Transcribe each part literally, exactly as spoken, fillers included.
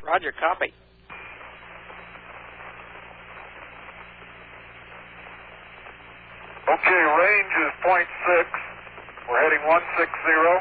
Roger, copy. Okay, range is point six. We're heading one six zero.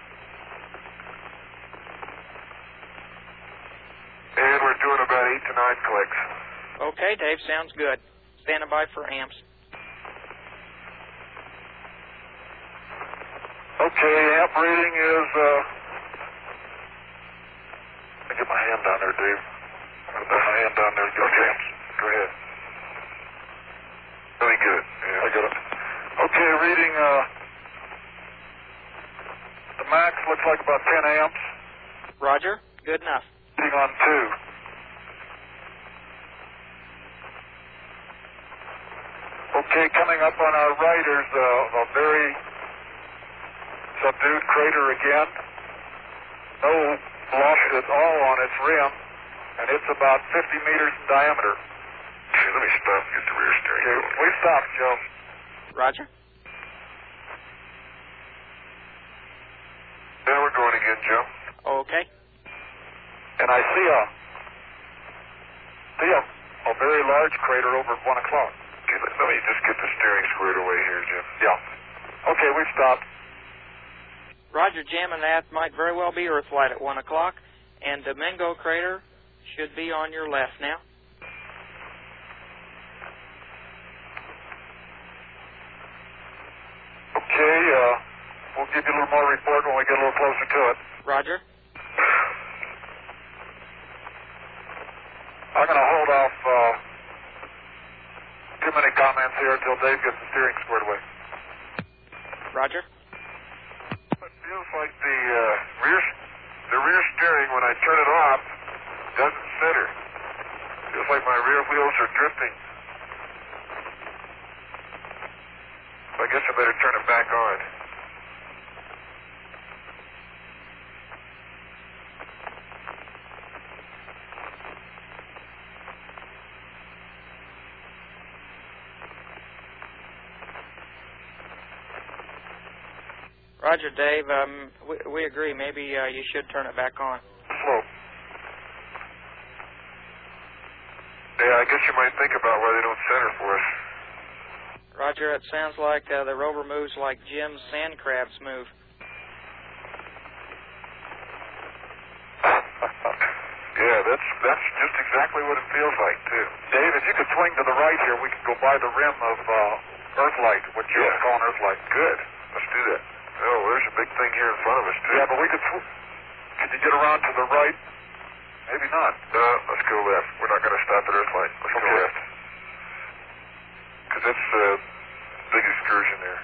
And we're doing about eight to nine clicks. Okay, Dave, sounds good. Standing by for amps. Okay, amp reading is, uh... let me get my hand down there, Dave. Put my hand down there. Go, Okay. James. Go ahead. Really good. Yeah. I got it. Okay, reading, uh... the max looks like about ten amps. Roger, good enough. Reading on two. Okay, coming up on our right, there's a, a very subdued crater again. No blush at all on its rim, and it's about fifty meters in diameter. Okay, let me stop and get the rear steering. Okay, going. we stopped, Joe. Roger. Now we're going again, Joe. Okay. And I see a, see a, a very large crater over at one o'clock. Okay, let, let me just get the steering squared away here, Jim. Yeah. Okay, we've stopped. Roger, Jim, and that might very well be Earthlight at one o'clock, and Domingo Crater should be on your left now. Okay, uh, we'll give you a little more report when we get a little closer to it. Roger. I'm going to hold off uh, too many comments here until Dave gets the steering squared away. Roger. It feels like the uh, rear the rear steering, when I turn it off, doesn't center. Feels like my rear wheels are drifting. I guess I better turn it back on. Roger, Dave. Um, we, we agree. Maybe uh, you should turn it back on. Slow. Yeah, I guess you might think about why they don't center for us. Roger, it sounds like uh, the rover moves like Jim's sand crabs move. Yeah, that's that's just exactly what it feels like, too. Dave, if you could swing to the right here, we could go by the rim of uh, Earthlight, what you're Yeah. calling Earthlight. Good. Let's do that. Oh, there's a big thing here in front of us, too. Yeah, but we could... Sw- could you get around to the right? Maybe not. No, let's go left. We're not going to stop at Earthlight. Let's Okay. go left. Because that's a uh, big excursion there.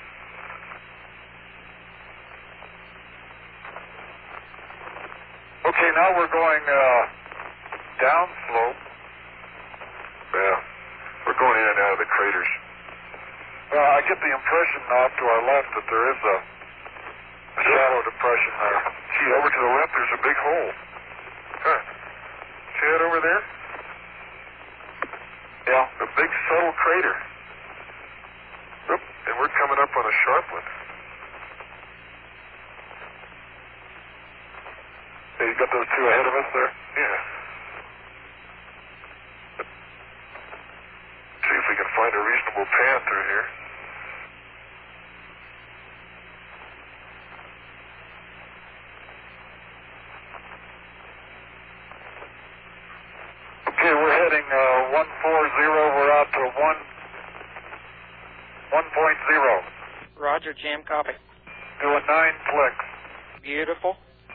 Okay, now we're going uh, down slope. Yeah. We're going in and out of the craters. Well, I get the impression off to our left that there is a, a shallow depression there. Gee, over to the left, there's a big hole. Huh. See that over there? Yeah. A big subtle crater. Oop, and we're coming up on a sharp one. Hey, you got those two ahead of us there? Yeah. See if we can find a reasonable path through here. Okay, we're heading uh, one four zero. We're out to one one point zero. Roger, Jim, copy. Doing nine clicks. Beautiful.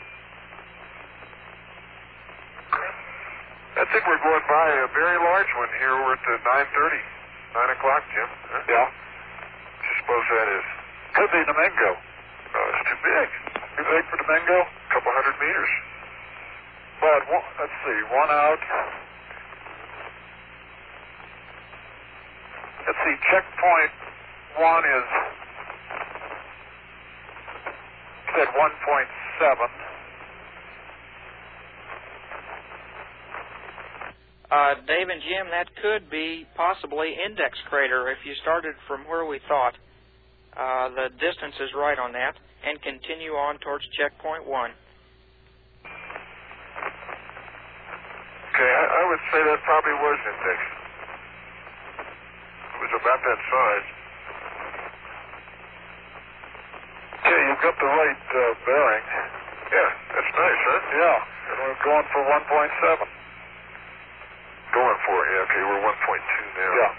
I think we're going by a very large one here. We're at the nine thirty. nine o'clock, Jim. Huh? Yeah. What do you suppose that is? Could be Domingo. Oh, it's too big. Too big for Domingo? A couple hundred meters. But, one, let's see, one out. Let's see, checkpoint one is, said one point seven. Uh, Dave and Jim, that could be possibly Index Crater if you started from where we thought. Uh, the distance is right on that, and continue on towards checkpoint one. I would say that probably was index. It was about that size. Okay, you've got the right uh, bearing. Yeah, that's nice, huh? Yeah, and we're going for one point seven. Going for it, yeah, okay, we're one point two now. Yeah.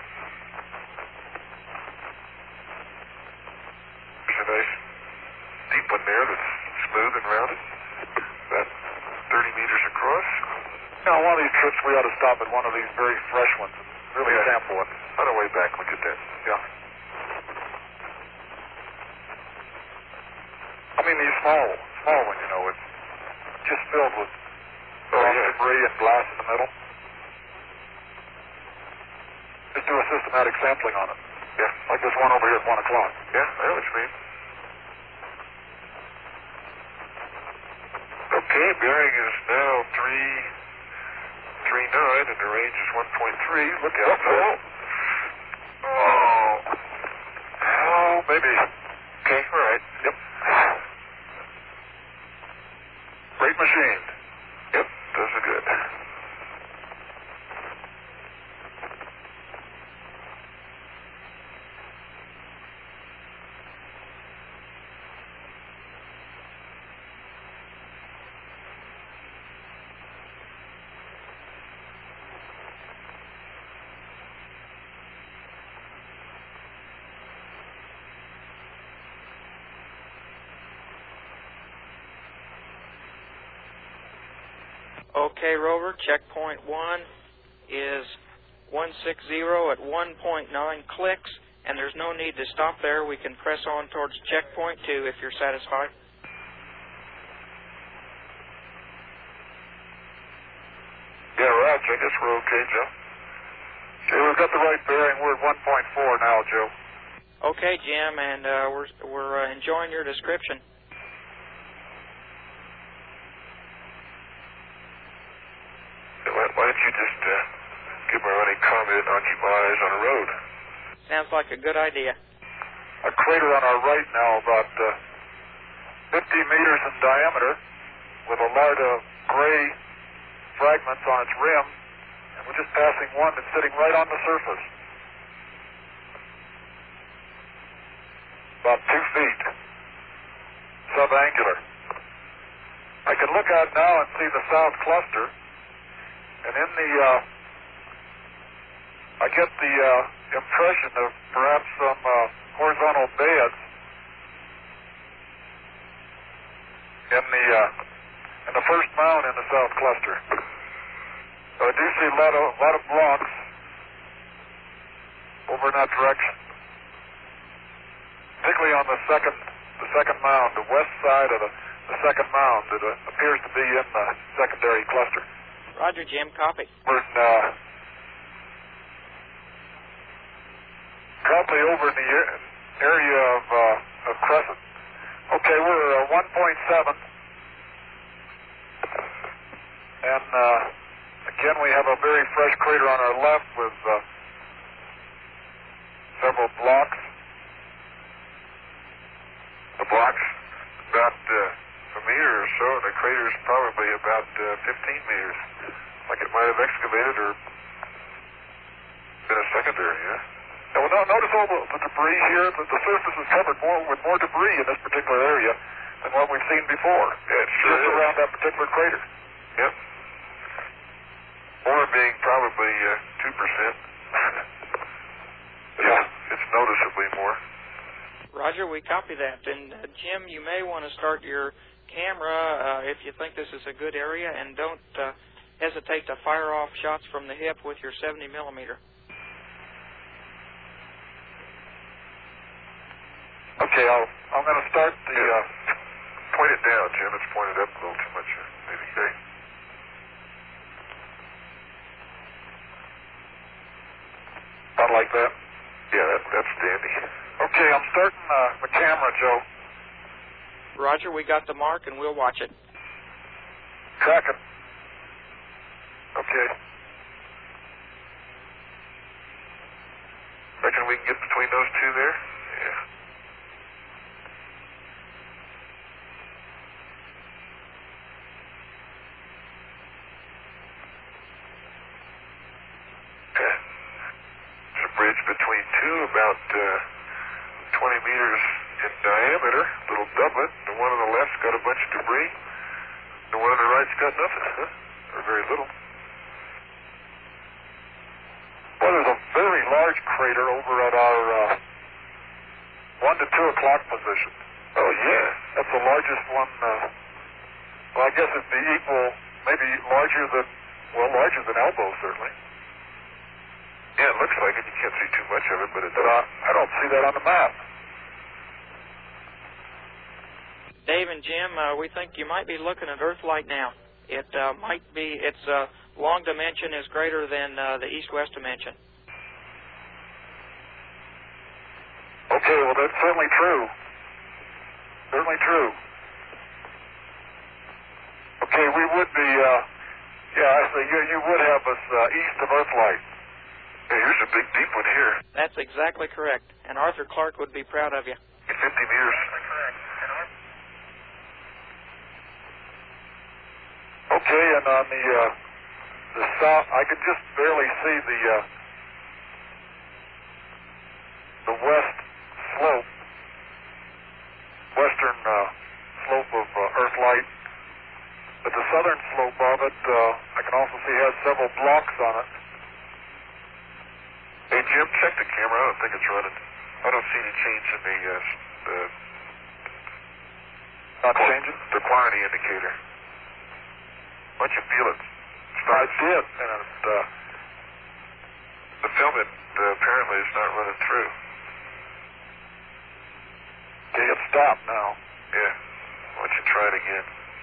There's a nice deep one there that's smooth and rounded. About thirty meters across. Now, one of these trips we ought to stop at one of these very fresh ones and really Yeah. sample it. On our way back, look at that. Yeah. I mean, these small, small ones, you know, it's just filled with Oh, rock yeah. debris and glass in the middle. Just do a systematic sampling on it. Yeah. Like this one over here at one o'clock. Yeah, I know what you mean. Okay, bearing is now three, three nine, and the range is one point three. Look out! Oh, oh, oh, maybe. Okay, all right. Yep. Great machine. Yep, those are good. Okay, Rover, checkpoint one is one six zero at one point nine clicks, and there's no need to stop there. We can press on towards checkpoint two if you're satisfied. Yeah, Raj, I guess we're okay, Joe. Okay, we've got the right bearing. We're at one point four now, Joe. Okay, Jim, and uh, we're we're uh, enjoying your description. Why, why don't you just uh, give my running comment on keep my eyes on the road? Sounds like a good idea. A crater on our right now, about uh, fifty meters in diameter, with a lot of gray fragments on its rim, and we're just passing one that's sitting right on the surface. About two feet. Subangular. I can look out now and see the south cluster, and in the, uh, I get the uh, impression of perhaps some uh, horizontal beds in the uh, in the first mound in the south cluster. So I do see a lot of a lot of blocks over in that direction, particularly on the second the second mound, the west side of the, the second mound that uh, appears to be in the secondary cluster. Roger, Jim. Copy. We're in, uh, probably over in the area of, uh, of Crescent. Okay, we're uh, one point seven. And uh, again, we have a very fresh crater on our left with uh, several blocks. The blocks about uh, a meter or so, and the crater's probably about uh, fifteen meters. Like it might have excavated or been a secondary, yeah? Now, well, no, notice all the, the debris here. The, the surface is covered more with more debris in this particular area than what we've seen before. Yeah, it sure Just is. around that particular crater. Yep. Or being probably uh, two percent. Yeah. It's noticeably more. Roger, we copy that. And, uh, Jim, you may want to start your camera uh, if you think this is a good area, and don't uh, hesitate to fire off shots from the hip with your seventy millimeter. Okay, I'll, I'm going to start the... Yeah. Uh, Point it down, Jim. It's pointed up a little too much. uh, Maybe. Okay. about like that. Yeah, that, that's dandy. Okay, I'm starting uh, the camera, Joe. Roger, we got the mark, and we'll watch it. Tracking. Okay. Reckon we can get between those two there? Yeah. two, about uh, twenty meters in diameter, little doublet. The one on the left's got a bunch of debris. The one on the right's got nothing, huh? Or very little. Well, there's a very large crater over at our uh, one to two o'clock position. Oh, yeah. That's the largest one. Uh, well, I guess it'd be equal, maybe larger than, well, larger than elbow, certainly. Yeah, it looks like it. You can't see too much of it, but it But does. uh, I don't see that on the map. Dave and Jim, uh, we think you might be looking at Earth-like now. It uh, might be, its uh, long dimension is greater than uh, the east-west dimension. Okay, well, that's certainly true. Certainly true. Okay, we would be, uh, yeah, actually, you, you would have us uh, east of Earthlight. Hey, here's a big deep one here. That's exactly correct. And Arthur Clark would be proud of you. fifty meters. Okay, and on the uh, the south, I could just barely see the uh, the west slope, western uh, slope of uh, Earthlight. But the southern slope of it, uh, I can also see has several blocks on it. Hey, Jim, check the camera. I don't think it's running. I don't see any change in the, uh, the Not changing? the quantity indicator. Why don't you feel it? I did, and it, uh, The film, it, uh, apparently, is not running through. okay, it stopped now. Yeah. Why don't you try it again?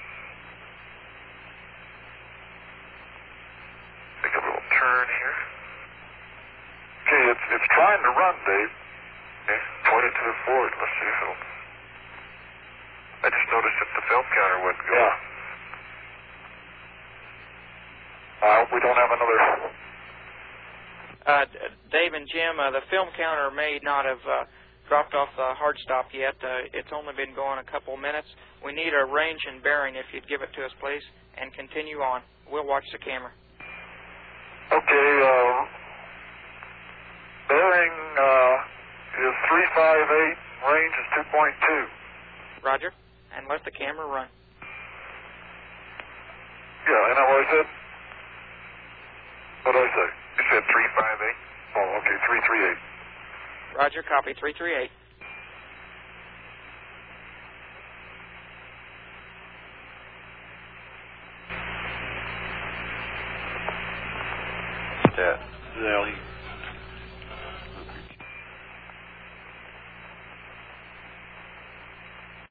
Take a little turn here. Okay, it's it's trying to run, Dave. Okay. Point it to the forward. Let's see if it'll... I just noticed that the film counter wasn't going. Yeah. Uh, we don't have another. Uh, D- Dave and Jim, uh, the film counter may not have uh, dropped off the hard stop yet. Uh, it's only been going a couple minutes. We need a range and bearing if you'd give it to us, please, and continue on. We'll watch the camera. Okay, uh, bearing uh, is three five eight, range is two point two. Roger. And let the camera run. Yeah, isn't that what I said? What did I say? You said three five eight? Oh, okay, three three eight. Roger, copy, three three eight. Yeah. Yeah,